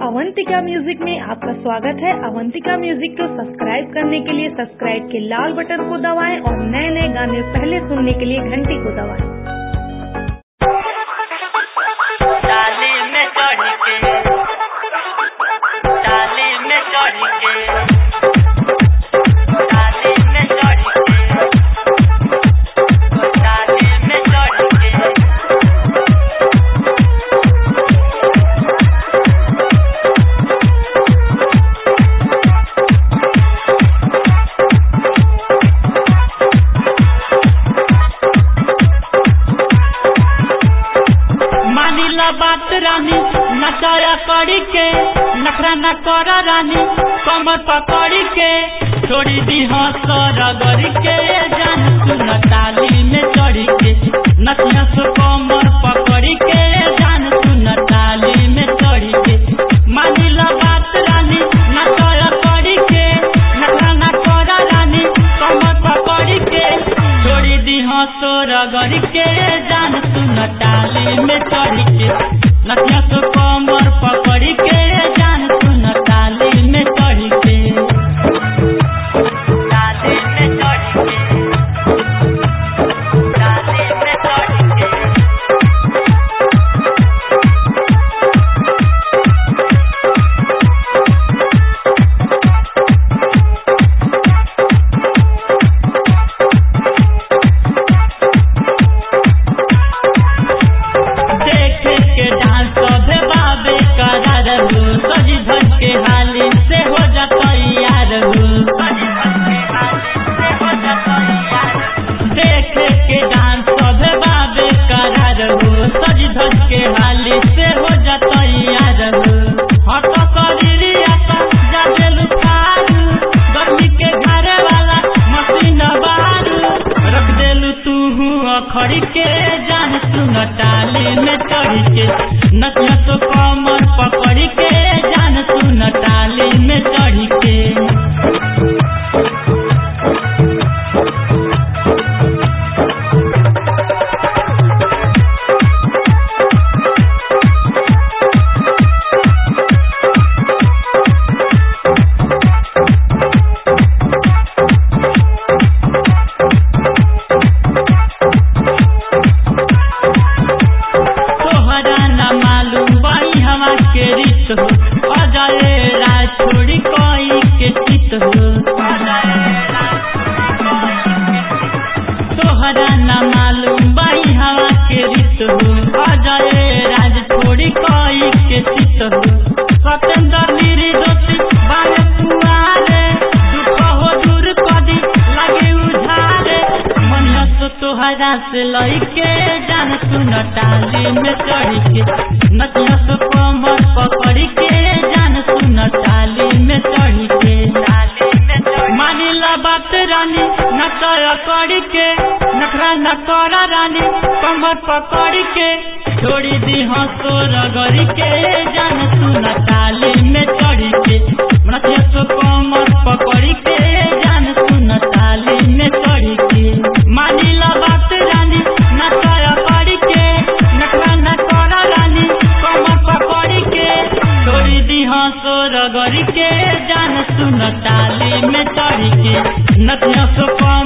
Avantika music में आपका स्वागत है। अवंतिका म्यूजिक को सब्सक्राइब करने के लिए सब्सक्राइब के लाल बटन को दबाएं और नए नए गाने पहले सुनने के लिए घंटी को दबाएं। बात रानी नचाया कड़ी के नखरा न कर रानी कमर पकड़ी के छोड़ी दी रगड़ी के जान सुन ताली में चढ़ी के नचिया सो कमर पकड़ी के जान सुन ताली में चढ़ी के मानी ला बात रानी नचाया कड़ी के नखरा न कर रानी कमर पकड़ी के छोड़ी दी रगड़ी के जान सुन ताली में चढ़ी के नचिया तो कमर पकड़ी के जान सुन ताली में चढ़ी के ताली में चढ़ी के ताली में चढ़ी के खड़ी के जान सुन ताली में चढ़ी के नचिया तो कमर पकड़ी के जान सुन ताली में चढ़ी के तोहरा न मालूम बाई हवा के रीत हो अजय राज छोड़ी कोई के चित हो सतेंद्र निर्दोषी बाने कुआरे दुख हो दूर कदी लगे उझारे मन तो तोहरा से लइके जान सुन ताली में चढ़ी के नचिया तो कमर पकड़ी के जान सुन ताली में चढ़ी के मानी ला बात रानी नचाया कड़ी के नखरा न कर रानी कमर पकड़ी के छोड़ी दी रगड़ी के जान सुन ताली में चढ़ी के नचिया तो कमर पकड़ी के जान सुन ताली में चढ़ी के मानी ला बात रानी नचाया कड़ी के नखरा न कर रानी कमर पकड़ी के छोड़ी दी रगड़ी के जान सुन ताली में चढ़ी के नचिया तो